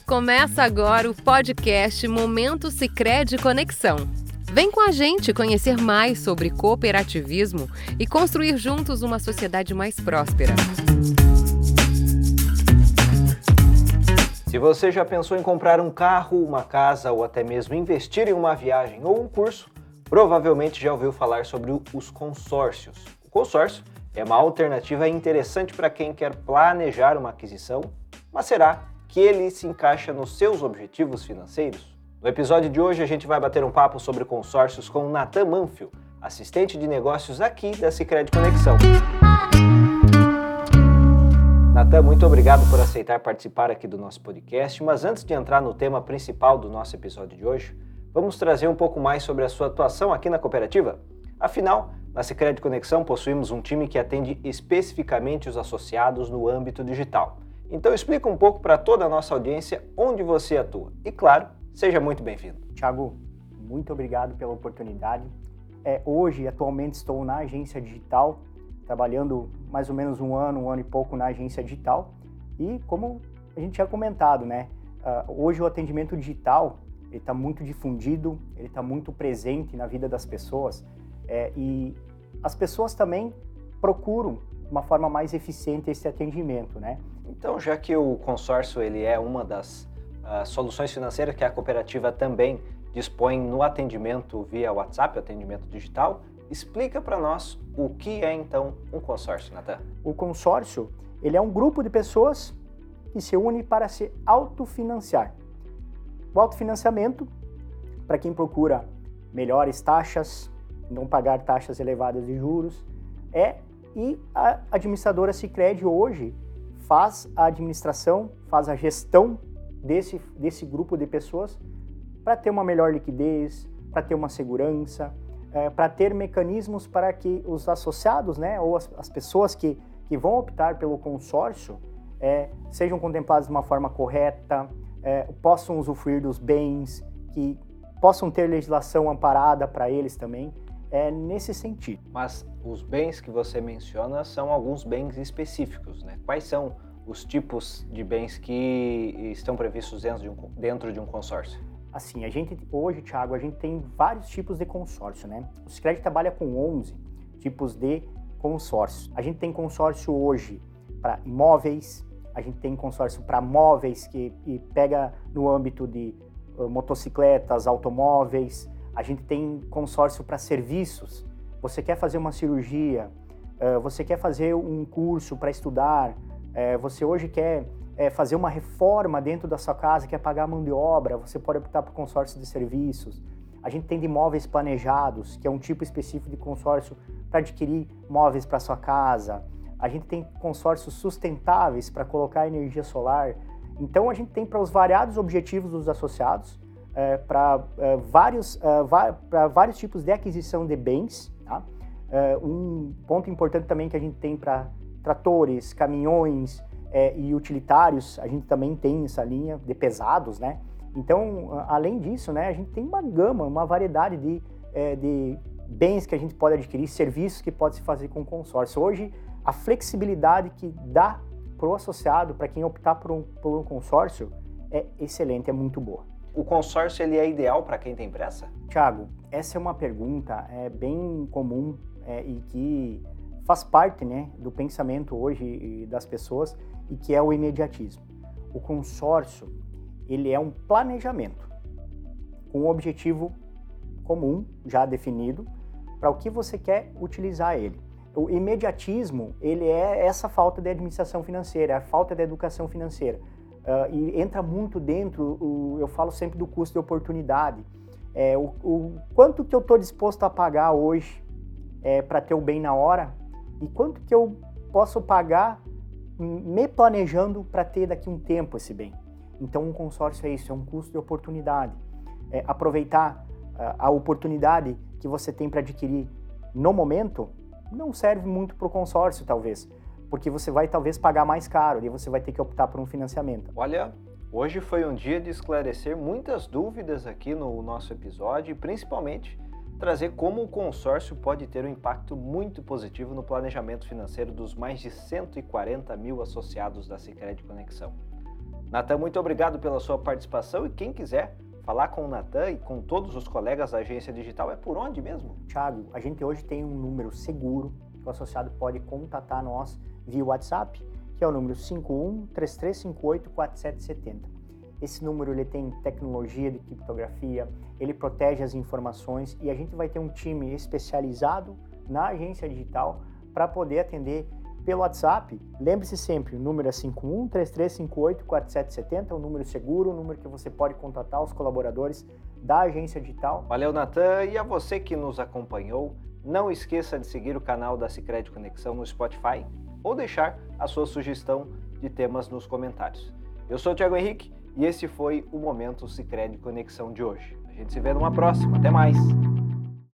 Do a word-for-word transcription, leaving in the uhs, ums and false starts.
Começa agora o podcast Momento Sicredi Conexão. Vem com a gente conhecer mais sobre cooperativismo e construir juntos uma sociedade mais próspera. Se você já pensou em comprar um carro, uma casa ou até mesmo investir em uma viagem ou um curso, provavelmente já ouviu falar sobre os consórcios. O consórcio é uma alternativa interessante para quem quer planejar uma aquisição, mas será que ele se encaixa nos seus objetivos financeiros? No episódio de hoje a gente vai bater um papo sobre consórcios com Natan Manfio, assistente de negócios aqui da Sicredi Conexão. Natan, muito obrigado por aceitar participar aqui do nosso podcast, mas antes de entrar no tema principal do nosso episódio de hoje, vamos trazer um pouco mais sobre a sua atuação aqui na cooperativa. Afinal, na Sicredi Conexão possuímos um time que atende especificamente os associados no âmbito digital. Então explica um pouco para toda a nossa audiência onde você atua. E claro, seja muito bem-vindo. Thiago, muito obrigado pela oportunidade. É, hoje, atualmente, estou na agência digital, trabalhando mais ou menos um ano, um ano e pouco na agência digital. E como a gente tinha comentado, né? Uh, hoje o atendimento digital está muito difundido, ele está muito presente na vida das pessoas. É, e as pessoas também procuram uma forma mais eficiente esse atendimento, né? Então, já que o consórcio ele é uma das uh, soluções financeiras que a cooperativa também dispõe no atendimento via WhatsApp, atendimento digital, explica para nós o que é então um consórcio, Natan. O consórcio, ele é um grupo de pessoas que se une para se autofinanciar. O autofinanciamento, para quem procura melhores taxas, não pagar taxas elevadas de juros, é e a administradora Sicredi hoje faz a administração, faz a gestão desse, desse grupo de pessoas para ter uma melhor liquidez, para ter uma segurança, é, para ter mecanismos para que os associados, né, ou as, as pessoas que, que vão optar pelo consórcio é, sejam contempladas de uma forma correta, é, possam usufruir dos bens, que possam ter legislação amparada para eles também. É nesse sentido. Mas os bens que você menciona são alguns bens específicos, né? Quais são os tipos de bens que estão previstos dentro de um, dentro de um consórcio? Assim, a gente hoje, Thiago, a gente tem vários tipos de consórcio, né? O Sicredi trabalha com onze tipos de consórcio. A gente tem consórcio hoje para imóveis, a gente tem consórcio para móveis que e pega no âmbito de uh, motocicletas, automóveis. A gente tem consórcio para serviços. Você quer fazer uma cirurgia, você quer fazer um curso para estudar, você hoje quer fazer uma reforma dentro da sua casa, quer pagar a mão de obra, você pode optar por consórcio de serviços. A gente tem de imóveis planejados, que é um tipo específico de consórcio para adquirir móveis para sua casa. A gente tem consórcios sustentáveis para colocar energia solar. Então a gente tem para os variados objetivos dos associados, É, para é, vários, é, vários tipos de aquisição de bens. Tá? É, um ponto importante também que a gente tem para tratores, caminhões é, e utilitários, a gente também tem essa linha de pesados, né? Então, além disso, né, a gente tem uma gama, uma variedade de, é, de bens que a gente pode adquirir, serviços que pode se fazer com consórcio. Hoje, a flexibilidade que dá para o associado, para quem optar por um, por um consórcio, é excelente, é muito boa. O consórcio ele é ideal para quem tem pressa? Thiago, essa é uma pergunta é, bem comum é, e que faz parte, né, do pensamento hoje das pessoas e que é o imediatismo. O consórcio, ele é um planejamento com um objetivo comum, já definido, para o que você quer utilizar ele. O imediatismo, ele é essa falta de administração financeira, a falta de educação financeira. Uh, e entra muito dentro, o, eu falo sempre do custo de oportunidade. É, o, o quanto que eu estou disposto a pagar hoje é, para ter o bem na hora e quanto que eu posso pagar me planejando para ter daqui um tempo esse bem. Então um consórcio é isso, é um custo de oportunidade. É, aproveitar uh, a oportunidade que você tem para adquirir no momento não serve muito para o consórcio, talvez. Porque você vai talvez pagar mais caro e você vai ter que optar por um financiamento. Olha, hoje foi um dia de esclarecer muitas dúvidas aqui no nosso episódio e principalmente trazer como o consórcio pode ter um impacto muito positivo no planejamento financeiro dos mais de cento e quarenta mil associados da Sicredi Conexão. Natan, muito obrigado pela sua participação e quem quiser falar com o Natan e com todos os colegas da Agência Digital, é por onde mesmo? Thiago, a gente hoje tem um número seguro que o associado pode contatar nós via WhatsApp, que é o número cinco um, três três cinco oito, quatro sete sete zero. Esse número ele tem tecnologia de criptografia, ele protege as informações e a gente vai ter um time especializado na Agência Digital para poder atender pelo WhatsApp. Lembre-se sempre, o número é cinco um, três três cinco oito, quatro sete sete zero, é um número seguro, um número que você pode contatar os colaboradores da Agência Digital. Valeu, Natan, e a você que nos acompanhou, não esqueça de seguir o canal da Sicredi Conexão no Spotify ou deixar a sua sugestão de temas nos comentários. Eu sou o Thiago Henrique e esse foi o Momento Sicredi Conexão de hoje. A gente se vê numa próxima. Até mais!